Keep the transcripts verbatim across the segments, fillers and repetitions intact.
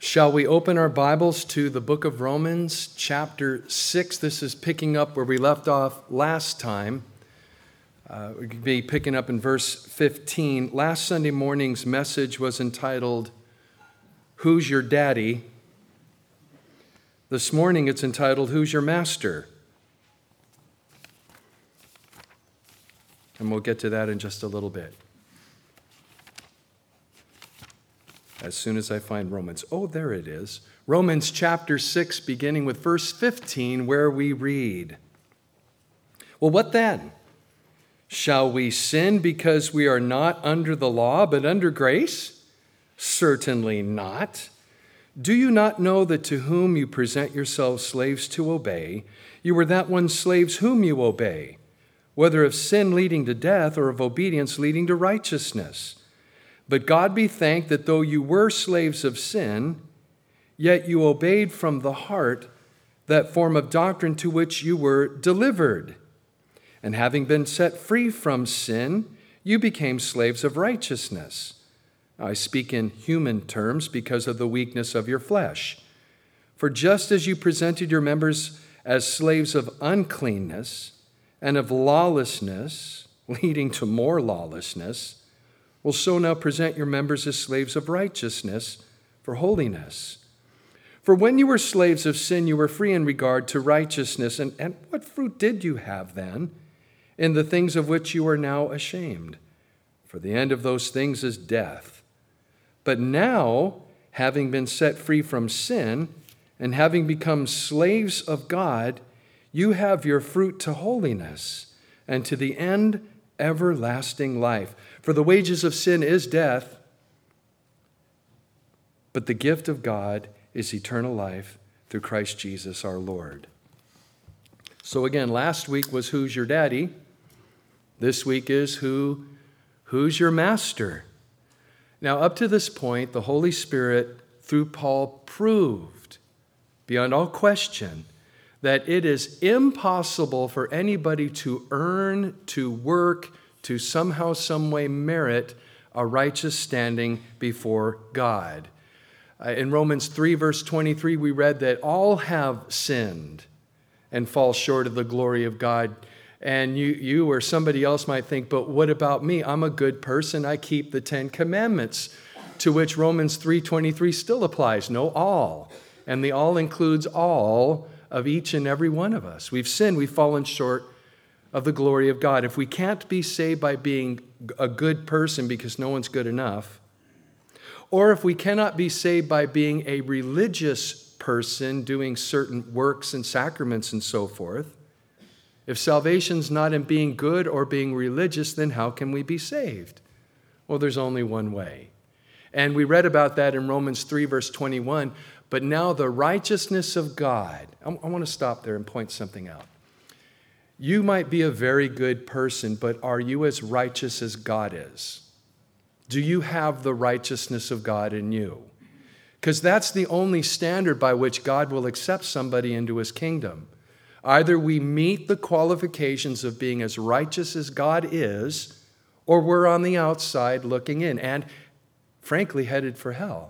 Shall we open our Bibles to the book of Romans, chapter six? This is picking up where we left off last time. Uh, we could be picking up in verse fifteen. Last Sunday morning's message was entitled, Who's Your Daddy? This morning it's entitled, Who's Your Master? And we'll get to that in just a little bit. As soon as I find Romans. Oh, there it is. Romans chapter six, beginning with verse fifteen, where we read, Well, what then? Shall we sin because we are not under the law, but under grace? Certainly not. Do you not know that to whom you present yourselves slaves to obey, you are that one slaves whom you obey, whether of sin leading to death or of obedience leading to righteousness? But God be thanked that though you were slaves of sin, yet you obeyed from the heart that form of doctrine to which you were delivered. And having been set free from sin, you became slaves of righteousness. I speak in human terms because of the weakness of your flesh. For just as you presented your members as slaves of uncleanness and of lawlessness, leading to more lawlessness, will so now present your members as slaves of righteousness for holiness. For when you were slaves of sin, you were free in regard to righteousness. And, and what fruit did you have then in the things of which you are now ashamed? For the end of those things is death. But now, having been set free from sin and having become slaves of God, you have your fruit to holiness and to the end everlasting life. For the wages of sin is death, but the gift of God is eternal life through Christ Jesus our Lord. So again, last week was Who's Your Daddy? This week is Who, Who's Your Master? Now, up to this point, the Holy Spirit, through Paul, proved beyond all question that it is impossible for anybody to earn, to work, to somehow, some way merit a righteous standing before God. Uh, in Romans three, verse twenty-three, we read that all have sinned and fall short of the glory of God. And you, you or somebody else might think, but what about me? I'm a good person. I keep the Ten Commandments, to which Romans three twenty-three still applies. No, all. And the all includes all of each and every one of us. We've sinned. We've fallen short of the glory of God. If we can't be saved by being a good person because no one's good enough, or if we cannot be saved by being a religious person doing certain works and sacraments and so forth, if salvation's not in being good or being religious, then how can we be saved? Well, there's only one way. And we read about that in Romans three, verse twenty-one. But now the righteousness of God, I want to stop there and point something out. You might be a very good person, but are you as righteous as God is? Do you have the righteousness of God in you? Because that's the only standard by which God will accept somebody into his kingdom. Either we meet the qualifications of being as righteous as God is, or we're on the outside looking in and, frankly, headed for hell.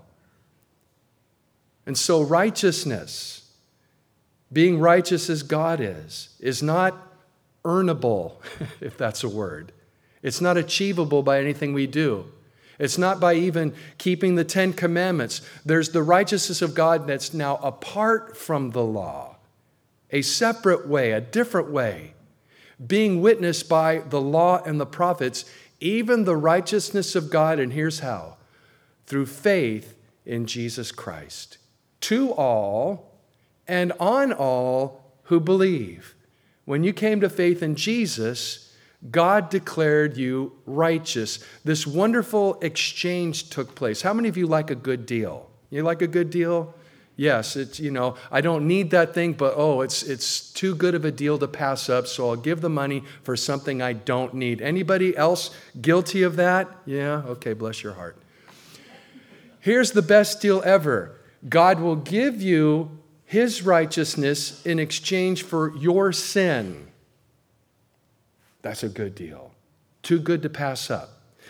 And so righteousness, being righteous as God is, is not earnable, if that's a word. It's not achievable by anything we do. It's not by even keeping the Ten Commandments. There's the righteousness of God that's now apart from the law, a separate way, a different way, being witnessed by the law and the prophets, even the righteousness of God, and here's how, through faith in Jesus Christ, to all and on all who believe. When you came to faith in Jesus, God declared you righteous. This wonderful exchange took place. How many of you like a good deal? You like a good deal? Yes, it's, you know, I don't need that thing, but oh, it's it's too good of a deal to pass up, so I'll give the money for something I don't need. Anybody else guilty of that? Yeah, okay, bless your heart. Here's the best deal ever. God will give you his righteousness in exchange for your sin. That's a good deal. Too good to pass up.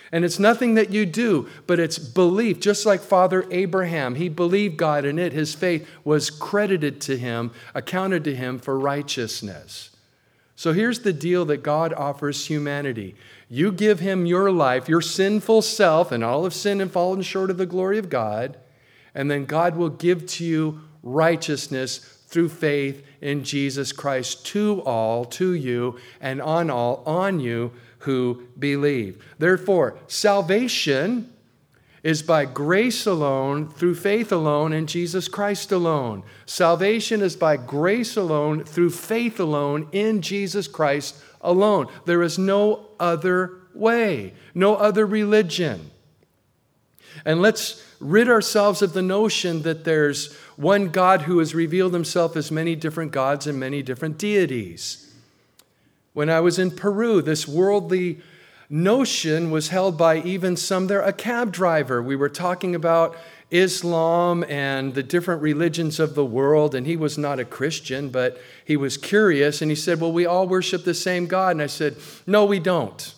And it's nothing that you do, but it's belief. Just like Father Abraham, he believed God, and it, his faith was credited to him, accounted to him for righteousness. So here's the deal that God offers humanity. You give him your life, your sinful self, and all have sinned and fallen short of the glory of God, and then God will give to you righteousness through faith in Jesus Christ to all, to you, and on all, on you who believe. Therefore, salvation is by grace alone, through faith alone, in Jesus Christ alone. Salvation is by grace alone, through faith alone, in Jesus Christ alone. There is no other way, no other religion. And let's rid ourselves of the notion that there's one God who has revealed himself as many different gods and many different deities. When I was in Peru, this worldly notion was held by even some there, a cab driver. We were talking about Islam and the different religions of the world, and he was not a Christian, but he was curious, and he said, well, we all worship the same God. And I said, no, we don't.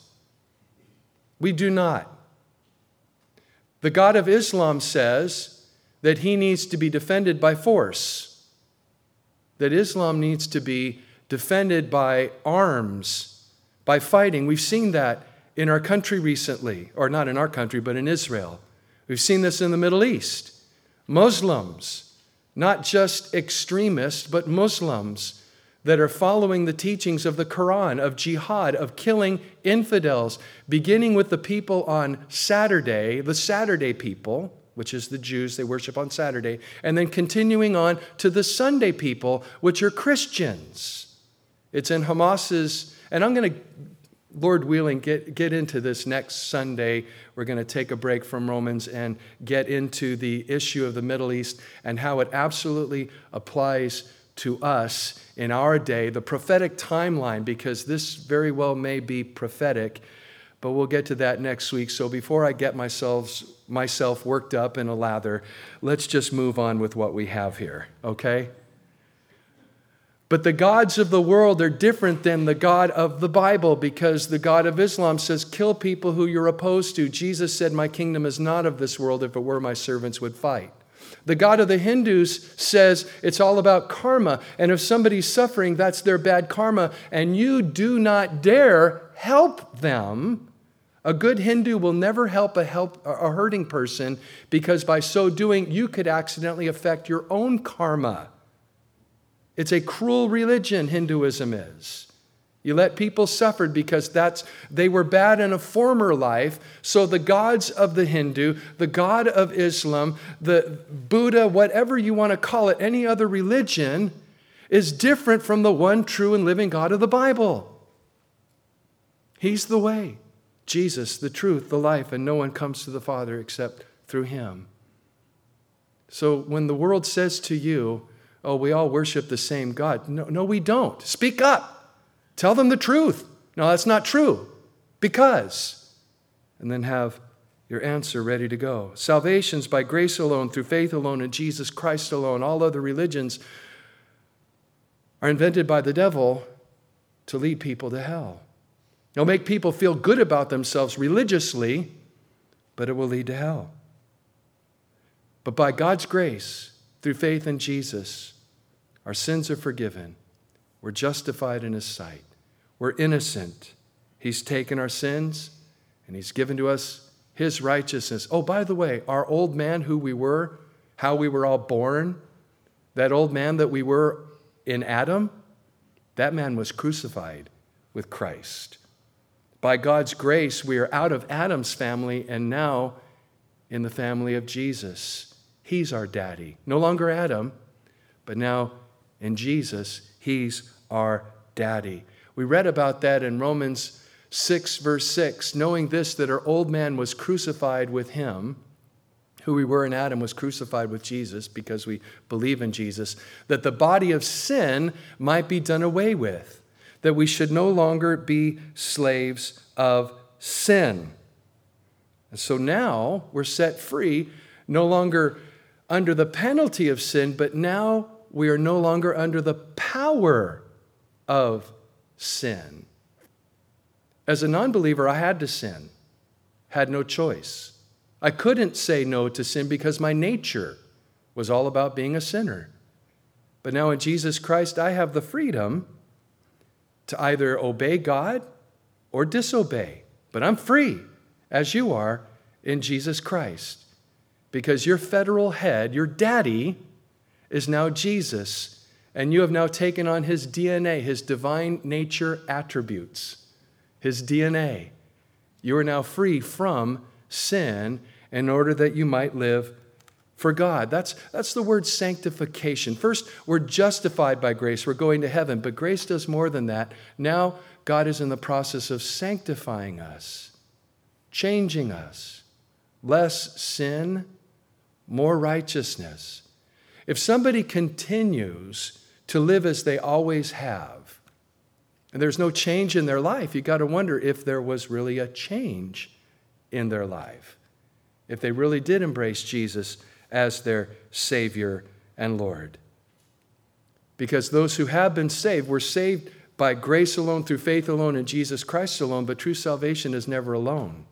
We do not. The God of Islam says that he needs to be defended by force, that Islam needs to be defended by arms, by fighting. We've seen that in our country recently, or not in our country, but in Israel. We've seen this in the Middle East. Muslims, not just extremists, but Muslims that are following the teachings of the Quran, of jihad, of killing infidels, beginning with the people on Saturday, the Saturday people, which is the Jews, they worship on Saturday, and then continuing on to the Sunday people, which are Christians. It's in Hamas's, and I'm going to, Lord willing, get, get into this next Sunday. We're going to take a break from Romans and get into the issue of the Middle East and how it absolutely applies to us in our day, the prophetic timeline, because this very well may be prophetic, but we'll get to that next week. So before I get myself, myself worked up in a lather, let's just move on with what we have here, okay? But the gods of the world are different than the God of the Bible, because the God of Islam says, kill people who you're opposed to. Jesus said, my kingdom is not of this world. If it were, my servants would fight. The God of the Hindus says it's all about karma. And if somebody's suffering, that's their bad karma. And you do not dare help them. A good Hindu will never help a, help a hurting person, because by so doing, you could accidentally affect your own karma. It's a cruel religion, Hinduism is. You let people suffer because that's they were bad in a former life. So the gods of the Hindu, the God of Islam, the Buddha, whatever you want to call it, any other religion, is different from the one true and living God of the Bible. He's the way, Jesus, the truth, the life, and no one comes to the Father except through him. So when the world says to you, oh, we all worship the same God. No, no, we don't. Speak up. Tell them the truth. No, that's not true. Because. And then have your answer ready to go. Salvation's by grace alone, through faith alone, in Jesus Christ alone. All other religions are invented by the devil to lead people to hell. It'll make people feel good about themselves religiously, but it will lead to hell. But by God's grace, through faith in Jesus, our sins are forgiven. We're justified in his sight. We're innocent. He's taken our sins and he's given to us his righteousness. Oh, by the way, our old man who we were, how we were all born, that old man that we were in Adam, that man was crucified with Christ. By God's grace, we are out of Adam's family and now in the family of Jesus. He's our daddy. No longer Adam, but now in Jesus, he's our daddy. We read about that in Romans six, verse six. Knowing this, that our old man was crucified with him, who we were in Adam was crucified with Jesus because we believe in Jesus, that the body of sin might be done away with, that we should no longer be slaves of sin. And so now we're set free, no longer under the penalty of sin, but now we are no longer under the power of sin. As a non-believer, I had to sin. had no choice. I couldn't say no to sin because my nature was all about being a sinner. But now in Jesus Christ, I have the freedom to either obey God or disobey. But I'm free, as you are, in Jesus Christ. Because your federal head, your daddy, is now Jesus, and you have now taken on his D N A, his divine nature attributes, his D N A. You are now free from sin in order that you might live for God. That's, that's the word sanctification. First, we're justified by grace. We're going to heaven. But grace does more than that. Now, God is in the process of sanctifying us, changing us. Less sin, more righteousness. If somebody continues to live as they always have, and there's no change in their life, you've got to wonder if there was really a change in their life, if they really did embrace Jesus as their Savior and Lord. Because those who have been saved were saved by grace alone, through faith alone, in Jesus Christ alone, but true salvation is never alone.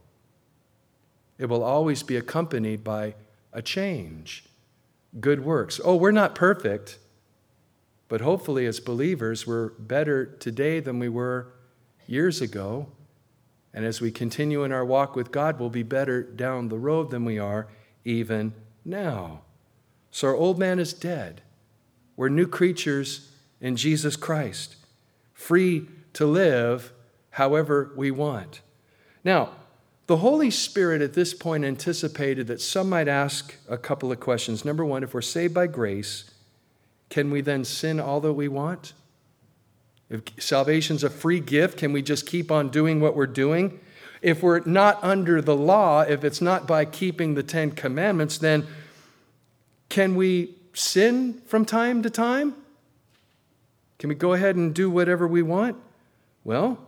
It will always be accompanied by a change, good works. Oh, we're not perfect, but hopefully as believers, we're better today than we were years ago. And as we continue in our walk with God, we'll be better down the road than we are even now. So our old man is dead. We're new creatures in Jesus Christ, free to live however we want. Now, the Holy Spirit at this point anticipated that some might ask a couple of questions. Number one, if we're saved by grace, can we then sin all that we want? If salvation's a free gift, can we just keep on doing what we're doing? If we're not under the law, if it's not by keeping the Ten Commandments, then can we sin from time to time? Can we go ahead and do whatever we want? Well,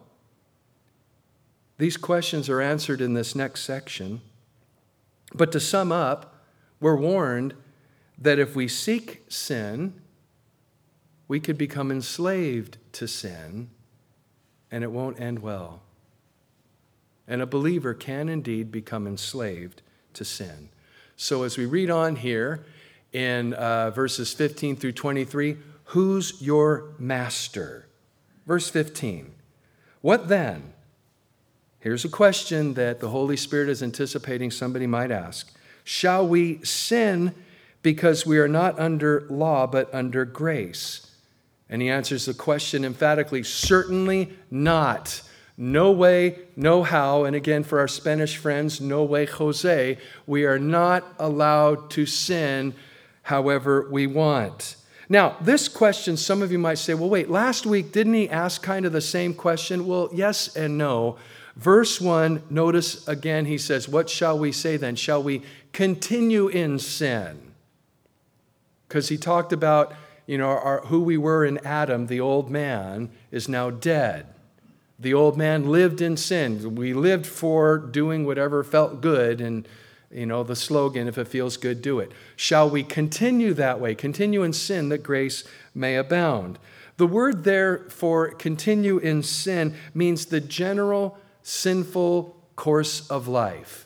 these questions are answered in this next section. But to sum up, we're warned that if we seek sin, we could become enslaved to sin, and it won't end well. And a believer can indeed become enslaved to sin. So as we read on here in uh, verses fifteen through twenty-three, who's your master? Verse fifteen, what then? Here's a question that the Holy Spirit is anticipating somebody might ask. Shall we sin because we are not under law but under grace? And he answers the question emphatically, certainly not. No way, no how. And again, for our Spanish friends, no way, Jose. We are not allowed to sin however we want. Now, this question, some of you might say, well, wait, last week, didn't he ask kind of the same question? Well, yes and no. Verse one, notice again, he says, what shall we say then? Shall we continue in sin? Because he talked about, you know, our, who we were in Adam, the old man, is now dead. The old man lived in sin. We lived for doing whatever felt good, and, you know, the slogan, if it feels good, do it. Shall we continue that way? Continue in sin that grace may abound. The word there for continue in sin means the general sinful course of life.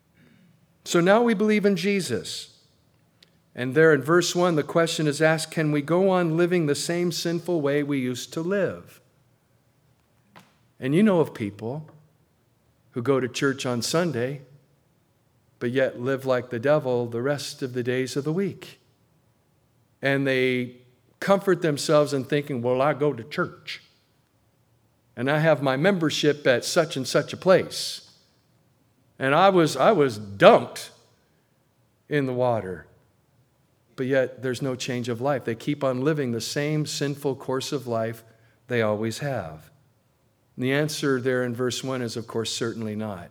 So now we believe in Jesus. And there in verse one, the question is asked, can we go on living the same sinful way we used to live? And you know of people who go to church on Sunday, but yet live like the devil the rest of the days of the week. And they comfort themselves in thinking, well, I go to church, and I have my membership at such and such a place. And I was, I was dunked in the water. But yet there's no change of life. They keep on living the same sinful course of life they always have. And the answer there in verse one is, of course, certainly not.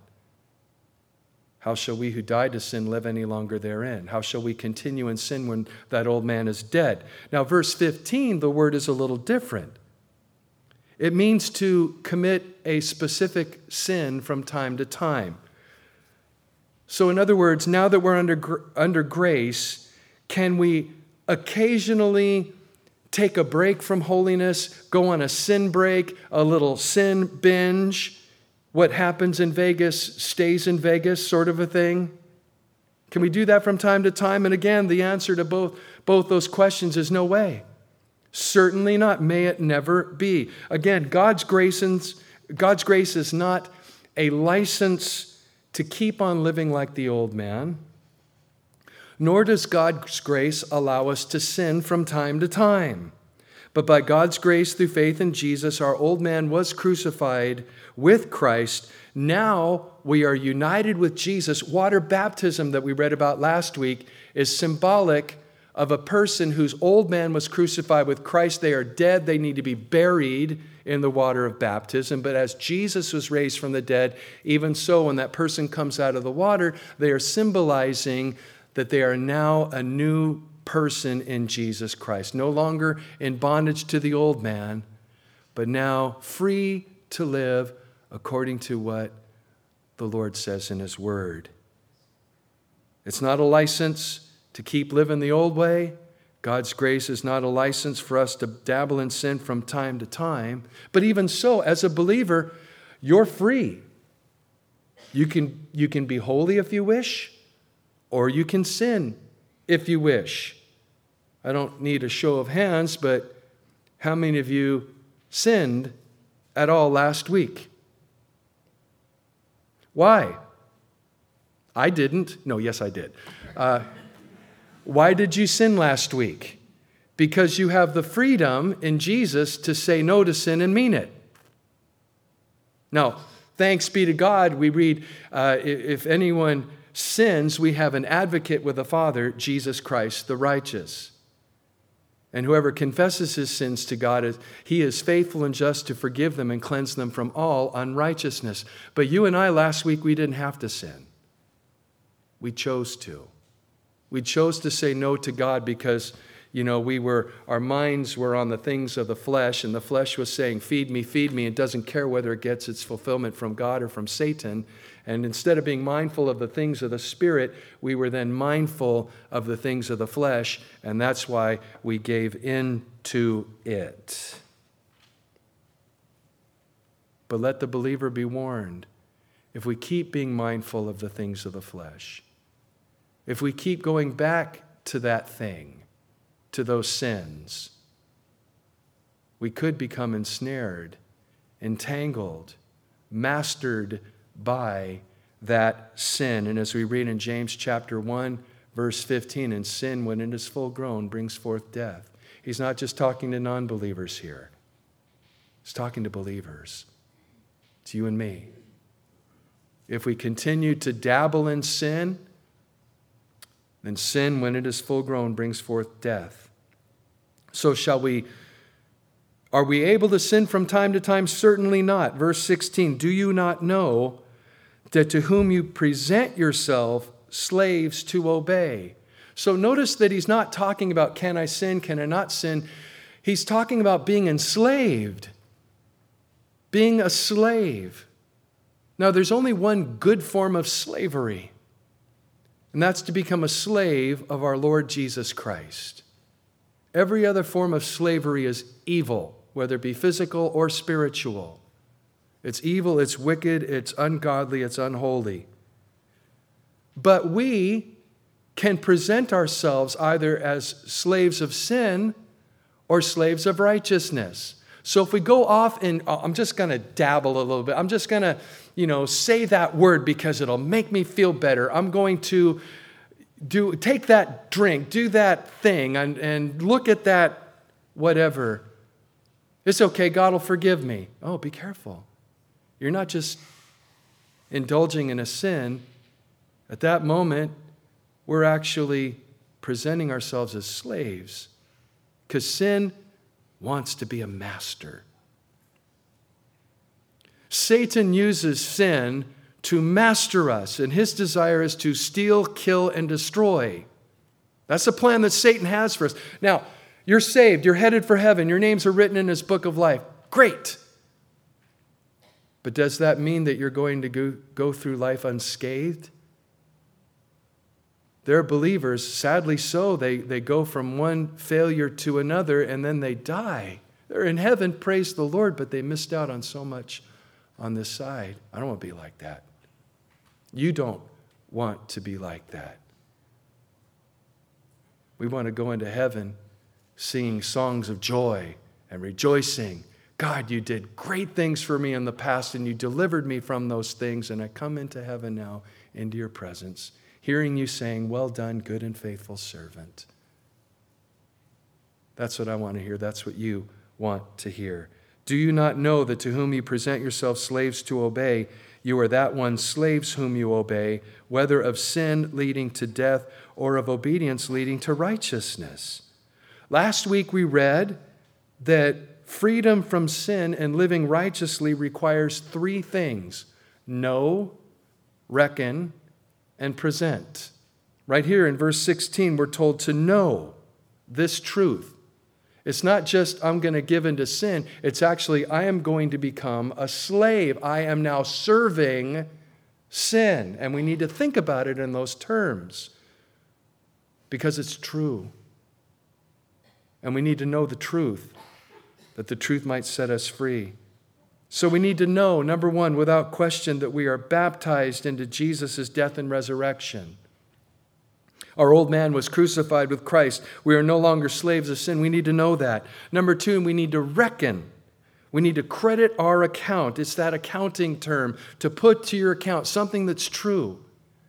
How shall we who died to sin live any longer therein? How shall we continue in sin when that old man is dead? Now, verse fifteen, the word is a little different. It means to commit a specific sin from time to time. So in other words, now that we're under, under grace, can we occasionally take a break from holiness, go on a sin break, a little sin binge, what happens in Vegas stays in Vegas sort of a thing? Can we do that from time to time? And again, the answer to both, both those questions is no way. Certainly not. May it never be. Again, God's grace, and, God's grace is not a license to keep on living like the old man, nor does God's grace allow us to sin from time to time. But by God's grace through faith in Jesus, our old man was crucified with Christ. Now we are united with Jesus. Water baptism that we read about last week is symbolic of a person whose old man was crucified with Christ. They are dead. They need to be buried in the water of baptism. But as Jesus was raised from the dead, even so, when that person comes out of the water, they are symbolizing that they are now a new person in Jesus Christ. No longer in bondage to the old man, but now free to live according to what the Lord says in His Word. It's not a license to keep living the old way. God's grace is not a license for us to dabble in sin from time to time. But even so, as a believer, you're free. You can, you can be holy if you wish, or you can sin if you wish. I don't need a show of hands, but how many of you sinned at all last week? Why? I didn't. No, yes, I did. Uh, why did you sin last week? Because you have the freedom in Jesus to say no to sin and mean it. Now, thanks be to God, we read, uh, if anyone sins, we have an advocate with the Father, Jesus Christ, the righteous. And whoever confesses his sins to God, He is faithful and just to forgive them and cleanse them from all unrighteousness. But you and I, last week, we didn't have to sin. We chose to. We chose to say no to God because, you know, we were, our minds were on the things of the flesh, and the flesh was saying, feed me, feed me. It doesn't care whether it gets its fulfillment from God or from Satan. And instead of being mindful of the things of the Spirit, we were then mindful of the things of the flesh, and that's why we gave in to it. But let the believer be warned, if we keep being mindful of the things of the flesh, if we keep going back to that thing, to those sins, we could become ensnared, entangled, mastered by that sin. And as we read in James chapter one, verse fifteen, and sin, when it is full grown, brings forth death. He's not just talking to non-believers here. He's talking to believers. It's you and me. If we continue to dabble in sin, then sin, when it is full grown, brings forth death. So shall we, are we able to sin from time to time? Certainly not. Verse sixteen, do you not know that to whom you present yourself slaves to obey? So notice that he's not talking about can I sin, can I not sin. He's talking about being enslaved, being a slave. Now, there's only one good form of slavery, and that's to become a slave of our Lord Jesus Christ. Every other form of slavery is evil, whether it be physical or spiritual. It's evil, it's wicked, it's ungodly, it's unholy. But we can present ourselves either as slaves of sin or slaves of righteousness. So if we go off and oh, I'm just going to dabble a little bit. I'm just going to, you know, say that word because it'll make me feel better. I'm going to do take that drink, do that thing, and, and look at that whatever. It's okay, God will forgive me. Oh, be careful. You're not just indulging in a sin. At that moment, we're actually presenting ourselves as slaves because sin wants to be a master. Satan uses sin to master us, and his desire is to steal, kill, and destroy. That's the plan that Satan has for us. Now, you're saved, you're headed for heaven, your names are written in his book of life. Great. But does that mean that you're going to go, go through life unscathed? There are believers, sadly so, they, they go from one failure to another and then they die. They're in heaven, praise the Lord, but they missed out on so much on this side. I don't want to be like that. You don't want to be like that. We want to go into heaven singing songs of joy and rejoicing. God, you did great things for me in the past, and you delivered me from those things, and I come into heaven now, into your presence, hearing you saying, well done, good and faithful servant. That's what I want to hear. That's what you want to hear. Do you not know that to whom you present yourselves slaves to obey, you are that one slaves whom you obey, whether of sin leading to death or of obedience leading to righteousness? Last week we read that freedom from sin and living righteously requires three things: know, reckon, and present. Right here in verse sixteen, we're told to know this truth. It's not just I'm going to give into sin. It's actually I am going to become a slave. I am now serving sin. And we need to think about it in those terms because it's true. And we need to know the truth, that the truth might set us free. So we need to know, number one, without question, that we are baptized into Jesus' death and resurrection. Our old man was crucified with Christ. We are no longer slaves of sin. We need to know that. Number two, we need to reckon. We need to credit our account. It's that accounting term, to put to your account something that's true.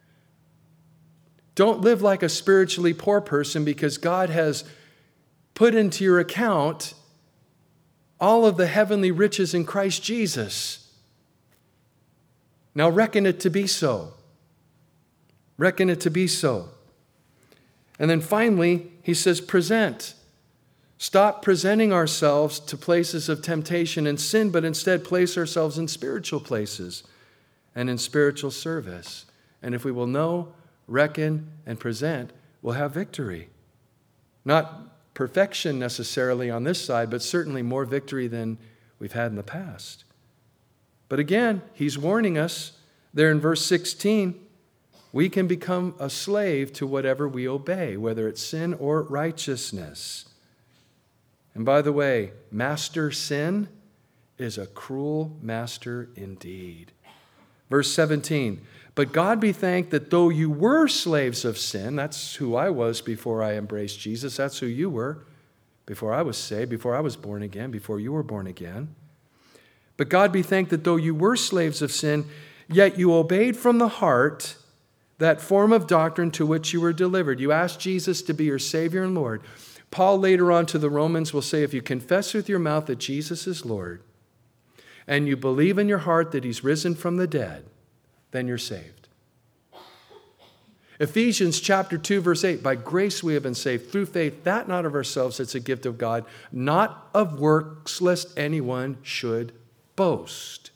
Don't live like a spiritually poor person because God has put into your account all of the heavenly riches in Christ Jesus. Now reckon it to be so. Reckon it to be so. And then finally, he says, present. Stop presenting ourselves to places of temptation and sin, but instead place ourselves in spiritual places and in spiritual service. And if we will know, reckon, and present, we'll have victory. Not perfection necessarily on this side, but certainly more victory than we've had in the past. But again, he's warning us there in verse sixteen, we can become a slave to whatever we obey, whether it's sin or righteousness. And by the way, master sin is a cruel master indeed. Verse seventeen, but God be thanked that though you were slaves of sin, that's who I was before I embraced Jesus, that's who you were before I was saved, before I was born again, before you were born again. But God be thanked that though you were slaves of sin, yet you obeyed from the heart that form of doctrine to which you were delivered. You asked Jesus to be your Savior and Lord. Paul later on to the Romans will say, if you confess with your mouth that Jesus is Lord, and you believe in your heart that he's risen from the dead, then you're saved. Ephesians chapter two, verse eight, by grace we have been saved through faith, that not of ourselves, it's a gift of God, not of works, lest anyone should boast.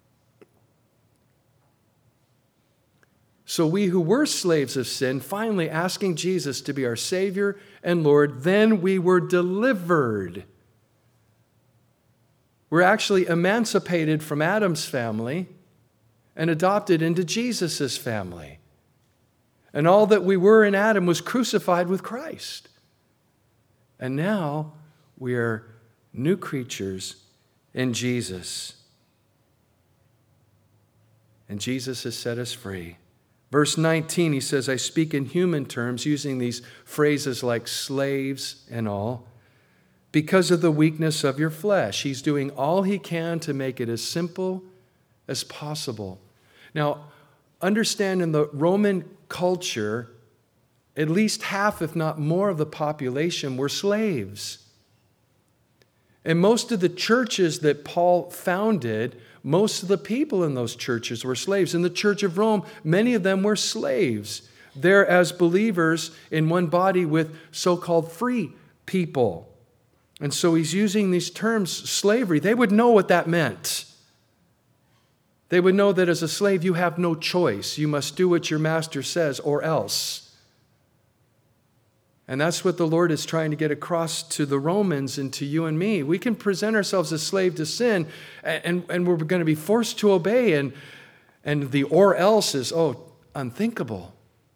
So we who were slaves of sin, finally asking Jesus to be our Savior and Lord, then we were delivered. We're actually emancipated from Adam's family and adopted into Jesus' family. And all that we were in Adam was crucified with Christ. And now we are new creatures in Jesus. And Jesus has set us free. Verse nineteen, he says, I speak in human terms, using these phrases like slaves and all, because of the weakness of your flesh. He's doing all he can to make it as simple as possible. Now, understand in the Roman culture, at least half, if not more, of the population were slaves. And most of the churches that Paul founded, most of the people in those churches were slaves. In the Church of Rome, many of them were slaves. They're as believers in one body with so-called free people. And so he's using these terms, slavery. They would know what that meant. They would know that as a slave, you have no choice. You must do what your master says or else. And that's what the Lord is trying to get across to the Romans and to you and me. We can present ourselves as slave to sin, and, and we're going to be forced to obey, and, and the or else is, oh, unthinkable.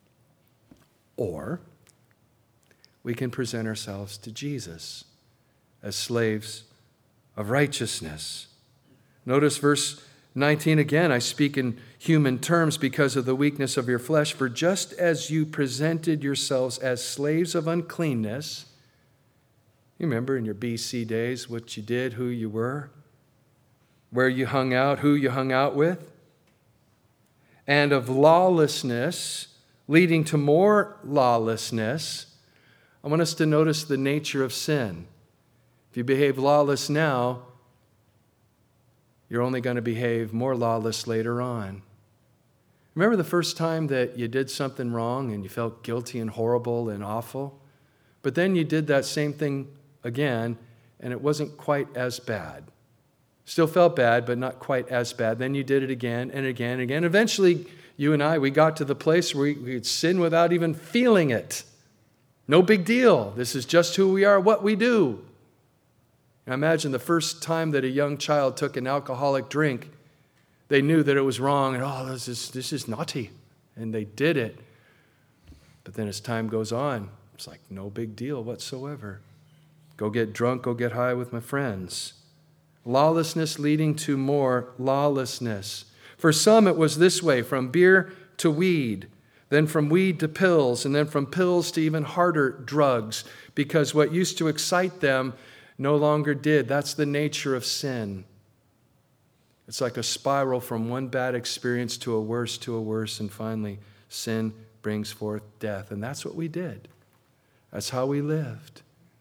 Or we can present ourselves to Jesus as slaves of righteousness. Notice verse nineteen again, I speak in human terms because of the weakness of your flesh. For just as you presented yourselves as slaves of uncleanness, you remember in your B C days what you did, who you were, where you hung out, who you hung out with, and of lawlessness, leading to more lawlessness. I want us to notice the nature of sin. If you behave lawless now, you're only going to behave more lawless later on. Remember the first time that you did something wrong and you felt guilty and horrible and awful? But then you did that same thing again, and it wasn't quite as bad. Still felt bad, but not quite as bad. Then you did it again and again and again. Eventually, you and I, we got to the place where we could sin without even feeling it. No big deal. This is just who we are, what we do. Now imagine the first time that a young child took an alcoholic drink, they knew that it was wrong, and oh, this is, this is naughty, and they did it. But then as time goes on, it's like no big deal whatsoever. Go get drunk, go get high with my friends. Lawlessness leading to more lawlessness. For some it was this way, from beer to weed, then from weed to pills, and then from pills to even harder drugs, because what used to excite them no longer did. That's the nature of sin. It's like a spiral from one bad experience to a worse, to a worse, and finally sin brings forth death. And that's what we did. That's how we lived.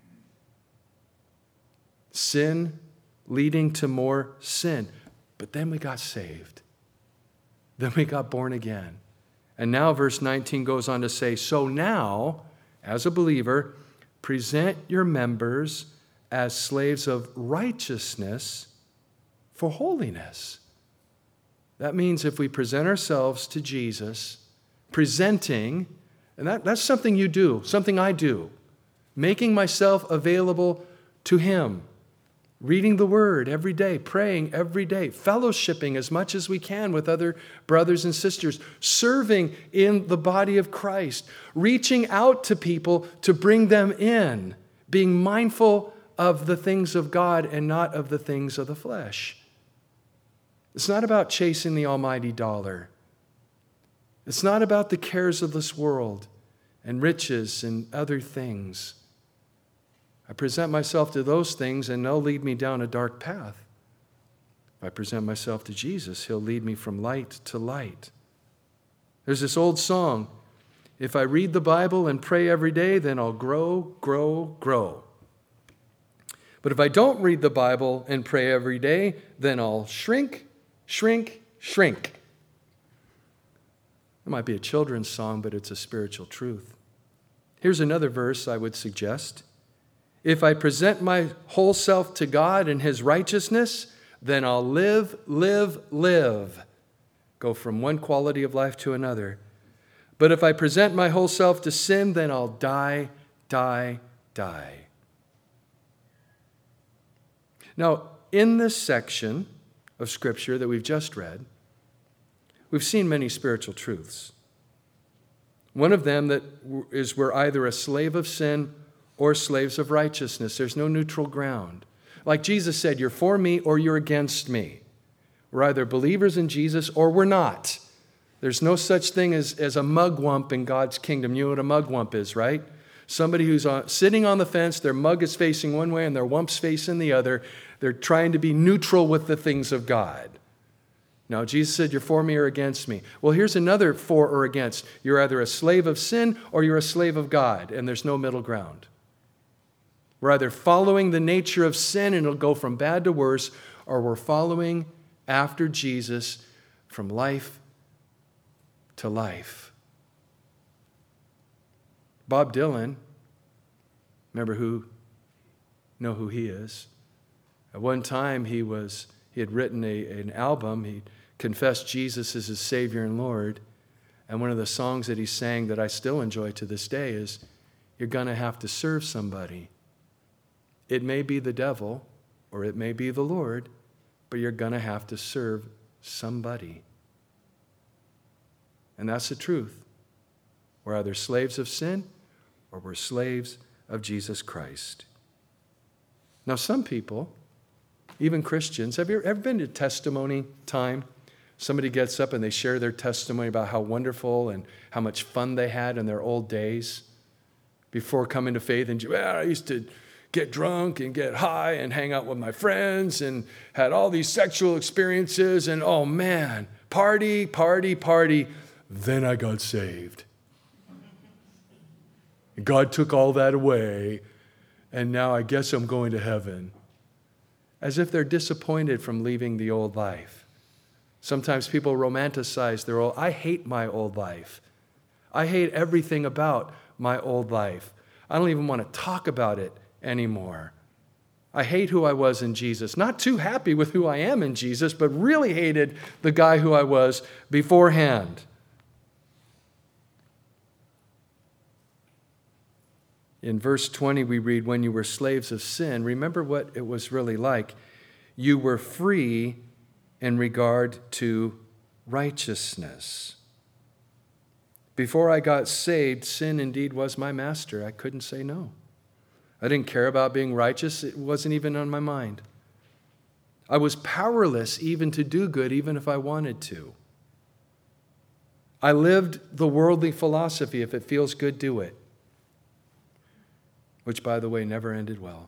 Sin leading to more sin. But then we got saved. Then we got born again. And now verse nineteen goes on to say, so now, as a believer, present your members as slaves of righteousness for holiness. That means if we present ourselves to Jesus, presenting, and that, that's something you do, something I do, making myself available to Him, reading the Word every day, praying every day, fellowshipping as much as we can with other brothers and sisters, serving in the body of Christ, reaching out to people to bring them in, being mindful of the things of God and not of the things of the flesh. It's not about chasing the almighty dollar. It's not about the cares of this world and riches and other things. I present myself to those things and they'll lead me down a dark path. If I present myself to Jesus, He'll lead me from light to light. There's this old song, if I read the Bible and pray every day, then I'll grow, grow, grow. But if I don't read the Bible and pray every day, then I'll shrink, shrink, shrink. It might be a children's song, but it's a spiritual truth. Here's another verse I would suggest. If I present my whole self to God and His righteousness, then I'll live, live, live. Go from one quality of life to another. But if I present my whole self to sin, then I'll die, die, die. Now, in this section of Scripture that we've just read, we've seen many spiritual truths. One of them that is we're either a slave of sin or slaves of righteousness. There's no neutral ground. Like Jesus said, you're for me or you're against me. We're either believers in Jesus or we're not. There's no such thing as, as a mugwump in God's kingdom. You know what a mugwump is, right? Somebody who's on, sitting on the fence, their mug is facing one way and their wump's facing the other. They're trying to be neutral with the things of God. Now, Jesus said, you're for me or against me. Well, here's another for or against. You're either a slave of sin or you're a slave of God, and there's no middle ground. We're either following the nature of sin and it'll go from bad to worse, or we're following after Jesus from life to life. Bob Dylan, remember who, know who he is? At one time he was, he had written a, an album. He confessed Jesus as his Savior and Lord. And one of the songs that he sang that I still enjoy to this day is, you're going to have to serve somebody. It may be the devil or it may be the Lord, but you're going to have to serve somebody. And that's the truth. We're either slaves of sin or we're slaves of Jesus Christ. Now, some people, even Christians. Have you ever been to testimony time? Somebody gets up and they share their testimony about how wonderful and how much fun they had in their old days before coming to faith. And well, I used to get drunk and get high and hang out with my friends and had all these sexual experiences. And oh man, party, party, party. Then I got saved. God took all that away. And now I guess I'm going to heaven. As if they're disappointed from leaving the old life. Sometimes people romanticize their old, I hate my old life. I hate everything about my old life. I don't even want to talk about it anymore. I hate who I was in Jesus. Not too happy with who I am in Jesus, but really hated the guy who I was beforehand. In verse twenty, we read, when you were slaves of sin, remember what it was really like. You were free in regard to righteousness. Before I got saved, sin indeed was my master. I couldn't say no. I didn't care about being righteous. It wasn't even on my mind. I was powerless even to do good, even if I wanted to. I lived the worldly philosophy, if it feels good, do it. Which, by the way, never ended well.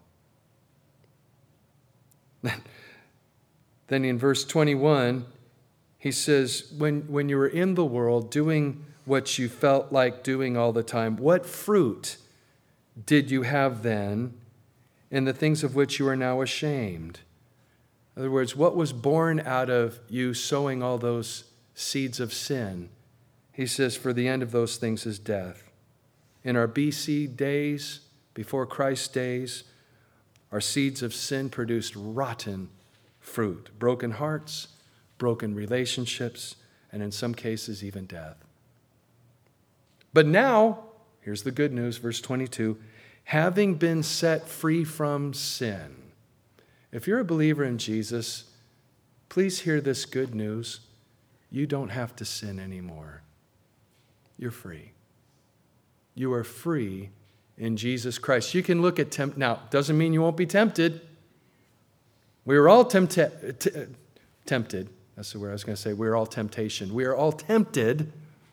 Then in verse twenty-one, he says, when, when you were in the world doing what you felt like doing all the time, what fruit did you have then in the things of which you are now ashamed? In other words, what was born out of you sowing all those seeds of sin? He says, for the end of those things is death. In our B C days, before Christ's days, our seeds of sin produced rotten fruit, broken hearts, broken relationships, and in some cases, even death. But now, here's the good news, verse twenty-two, having been set free from sin. If you're a believer in Jesus, please hear this good news. You don't have to sin anymore. You're free. You are free in Jesus Christ. You can look at tempt. Now, doesn't mean you won't be tempted. We are all tempted. T- tempted. That's the word I was going to say. We are all temptation. We are all tempted.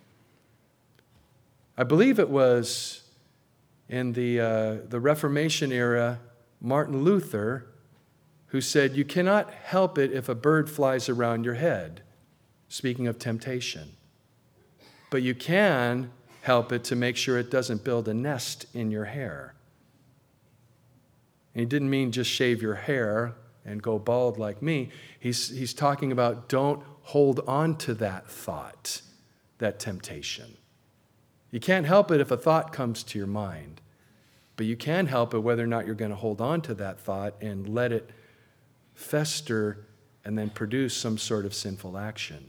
I believe it was in the uh, the Reformation era, Martin Luther, who said, you cannot help it if a bird flies around your head. Speaking of temptation. But you can help it to make sure it doesn't build a nest in your hair. And he didn't mean just shave your hair and go bald like me. He's, he's talking about don't hold on to that thought, that temptation. You can't help it if a thought comes to your mind, but you can help it whether or not you're going to hold on to that thought and let it fester and then produce some sort of sinful action.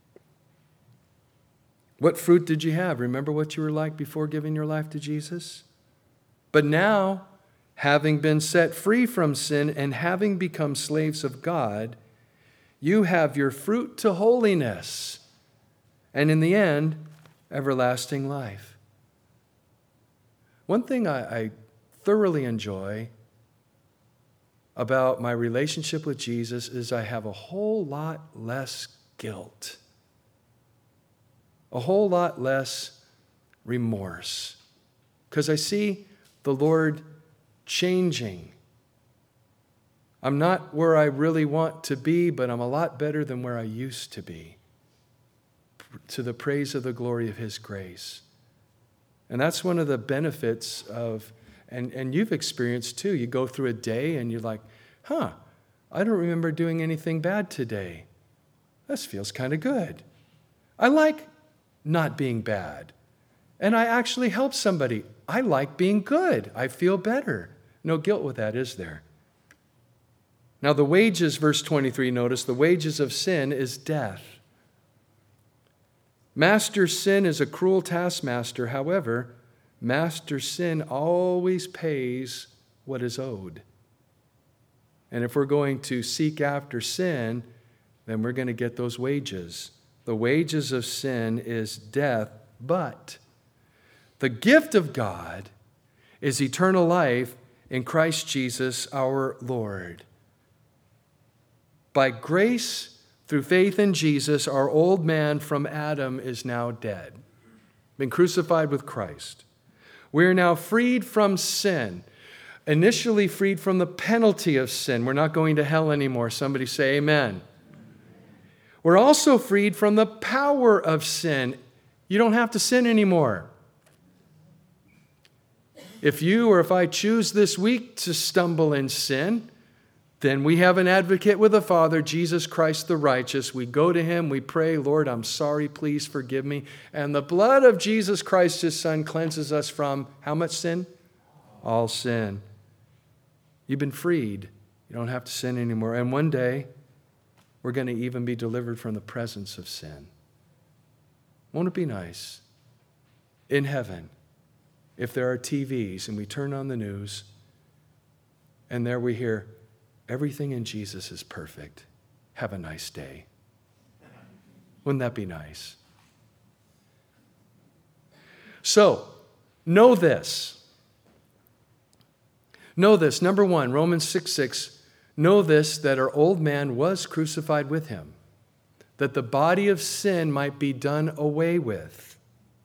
What fruit did you have? Remember what you were like before giving your life to Jesus? But now, having been set free from sin and having become slaves of God, you have your fruit to holiness, and in the end, everlasting life. One thing I, I thoroughly enjoy about my relationship with Jesus is I have a whole lot less guilt, a whole lot less remorse, because I see the Lord changing. I'm not where I really want to be, but I'm a lot better than where I used to be, to the praise of the glory of His grace. And that's one of the benefits of, and, and you've experienced too, you go through a day and you're like, huh, I don't remember doing anything bad today. This feels kind of good. I like not being bad. And I actually help somebody. I like being good. I feel better. No guilt with that, is there? Now the wages, verse twenty-three, notice, the wages of sin is death. Master sin is a cruel taskmaster. However, master sin always pays what is owed. And if we're going to seek after sin, then we're going to get those wages. The wages of sin is death, but the gift of God is eternal life in Christ Jesus our Lord. By grace, through faith in Jesus, our old man from Adam is now dead, been crucified with Christ. We are now freed from sin, initially freed from the penalty of sin. We're not going to hell anymore. Somebody say amen. We're also freed from the power of sin. You don't have to sin anymore. If you or if I choose this week to stumble in sin, then we have an advocate with the Father, Jesus Christ the righteous. We go to him, we pray, Lord, I'm sorry, please forgive me. And the blood of Jesus Christ, his Son, cleanses us from how much sin? All sin. You've been freed. You don't have to sin anymore. And one day, we're going to even be delivered from the presence of sin. Won't it be nice in heaven if there are T Vs and we turn on the news and there we hear, everything in Jesus is perfect. Have a nice day. Wouldn't that be nice? So, know this. Know this. Number one, Romans six six. Know this, that our old man was crucified with him, that the body of sin might be done away with.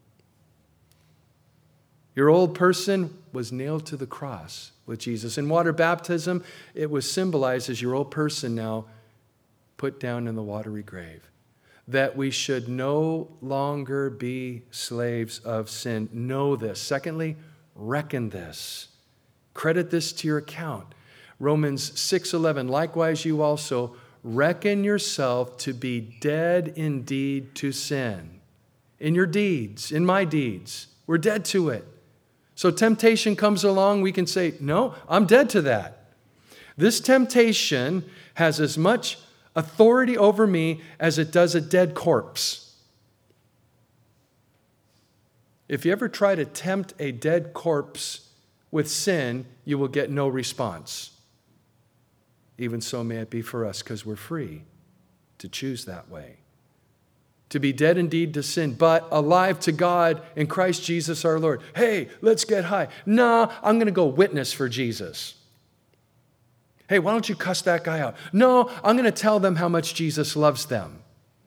Your old person was nailed to the cross with Jesus. In water baptism, it was symbolized as your old person now put down in the watery grave. That we should no longer be slaves of sin. Know this. Secondly, reckon this. Credit this to your account. Romans six eleven, likewise you also reckon yourself to be dead indeed to sin. In your deeds, in my deeds, we're dead to it. So temptation comes along, we can say, no, I'm dead to that. This temptation has as much authority over me as it does a dead corpse. If you ever try to tempt a dead corpse with sin, you will get no response. Even so may it be for us, because we're free to choose that way. To be dead indeed to sin, but alive to God in Christ Jesus our Lord. Hey, let's get high. Nah, I'm going to go witness for Jesus. Hey, why don't you cuss that guy out? No, I'm going to tell them how much Jesus loves them.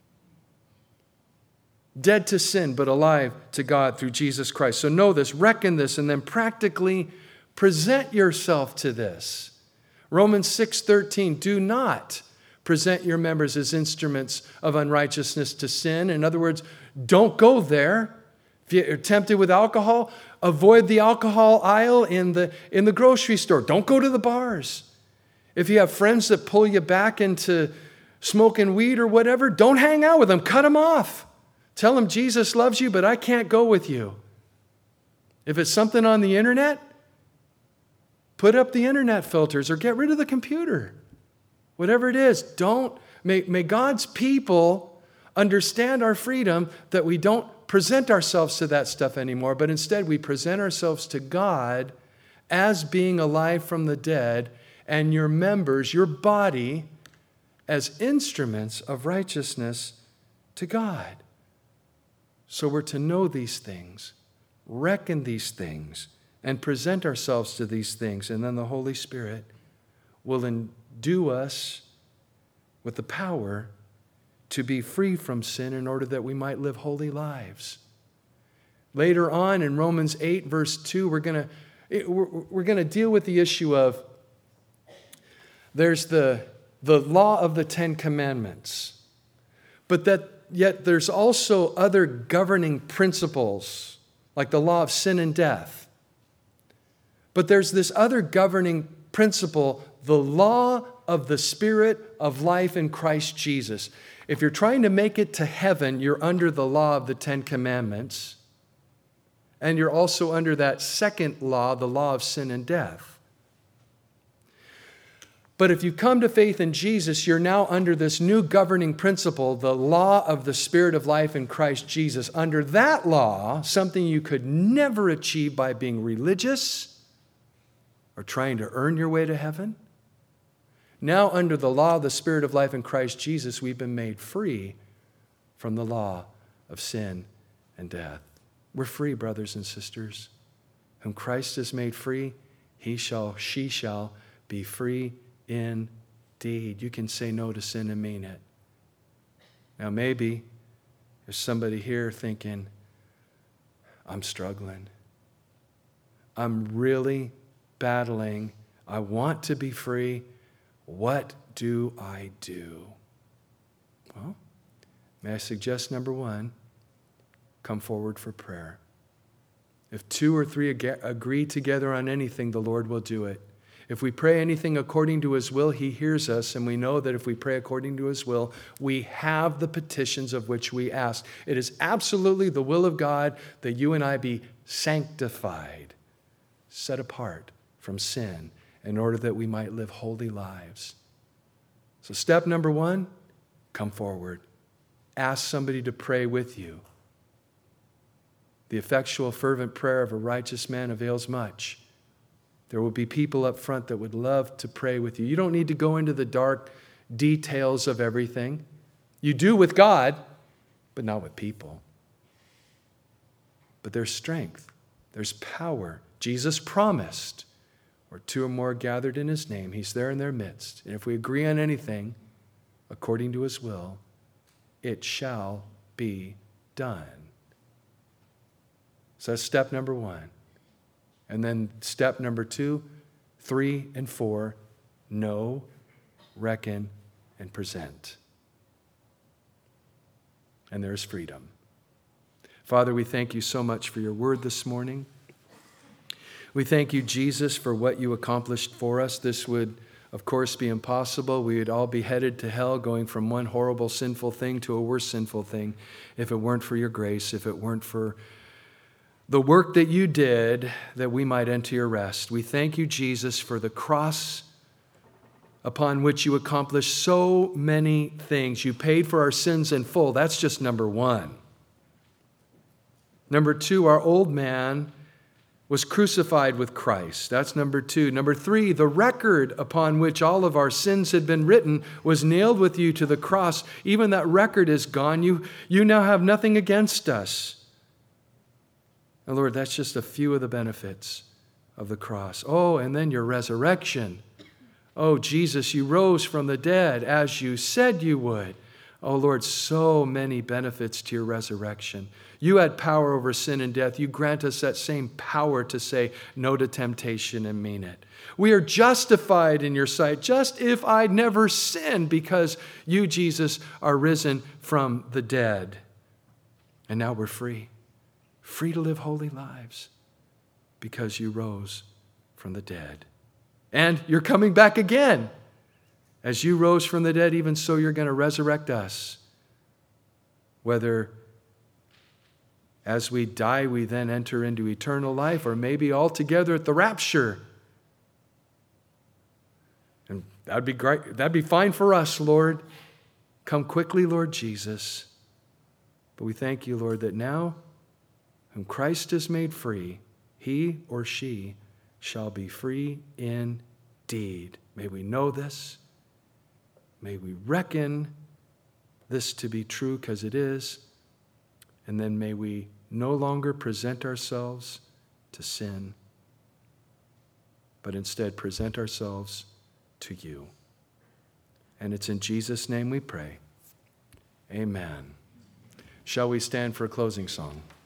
Dead to sin, but alive to God through Jesus Christ. So know this, reckon this, and then practically present yourself to this. Romans six thirteen, do not present your members as instruments of unrighteousness to sin. In other words, don't go there. If you're tempted with alcohol, avoid the alcohol aisle in the, in the grocery store. Don't go to the bars. If you have friends that pull you back into smoking weed or whatever, don't hang out with them. Cut them off. Tell them Jesus loves you, but I can't go with you. If it's something on the internet, put up the internet filters or get rid of the computer. Whatever it is, don't, may, may God's people understand our freedom that we don't present ourselves to that stuff anymore, but instead we present ourselves to God as being alive from the dead and your members, your body, as instruments of righteousness to God. So we're to know these things, reckon these things, and present ourselves to these things. And then the Holy Spirit will endue us with the power to be free from sin in order that we might live holy lives. Later on in Romans eight, verse two, we're going to we're, we're going to deal with the issue of there's the, the law of the Ten Commandments, but that yet there's also other governing principles, like the law of sin and death. But there's this other governing principle, the law of the Spirit of life in Christ Jesus. If you're trying to make it to heaven, you're under the law of the Ten Commandments. And you're also under that second law, the law of sin and death. But if you come to faith in Jesus, you're now under this new governing principle, the law of the Spirit of life in Christ Jesus. Under that law, something you could never achieve by being religious or trying to earn your way to heaven. Now, under the law of the Spirit of life in Christ Jesus, we've been made free from the law of sin and death. We're free, brothers and sisters. Whom Christ has made free, he shall, she shall be free indeed. deed. You can say no to sin and mean it. Now maybe there's somebody here thinking, I'm struggling. I'm really battling. I want to be free. What do I do? Well, may I suggest number one, come forward for prayer. If two or three ag- agree together on anything, the Lord will do it. If we pray anything according to his will, he hears us, and we know that if we pray according to his will, we have the petitions of which we ask. It is absolutely the will of God that you and I be sanctified, set apart from sin, in order that we might live holy lives. So step number one, come forward. Ask somebody to pray with you. The effectual, fervent prayer of a righteous man avails much. There will be people up front that would love to pray with you. You don't need to go into the dark details of everything. You do with God, but not with people. But there's strength. There's power. Jesus promised, where two or more are gathered in his name, he's there in their midst. And if we agree on anything according to his will, it shall be done. So that's step number one. And then step number two, three, and four, know, reckon, and present. And there's freedom. Father, we thank you so much for your word this morning. We thank you, Jesus, for what you accomplished for us. This would, of course, be impossible. We would all be headed to hell, going from one horrible, sinful thing to a worse sinful thing, if it weren't for your grace, if it weren't for the work that you did that we might enter your rest. We thank you, Jesus, for the cross upon which you accomplished so many things. You paid for our sins in full. That's just number one. Number two, our old man was crucified with Christ. That's number two. Number three, the record upon which all of our sins had been written was nailed with you to the cross. Even that record is gone. You, you now have nothing against us. And Lord, that's just a few of the benefits of the cross. Oh, and then your resurrection. Oh, Jesus, you rose from the dead as you said you would. Oh, Lord, so many benefits to your resurrection. You had power over sin and death. You grant us that same power to say no to temptation and mean it. We are justified in your sight, just if I'd never sinned, because you, Jesus, are risen from the dead. And now we're free. Free to live holy lives because you rose from the dead. And you're coming back again. As you rose from the dead, even so you're going to resurrect us. Whether as we die, we then enter into eternal life, or maybe altogether at the rapture. And that'd be great. That'd be fine for us, Lord. Come quickly, Lord Jesus. But we thank you, Lord, that now, whom Christ has made free, he or she shall be free indeed. May we know this. May we reckon this to be true, because it is. And then may we no longer present ourselves to sin, but instead present ourselves to you. And it's in Jesus' name we pray. Amen. Shall we stand for a closing song?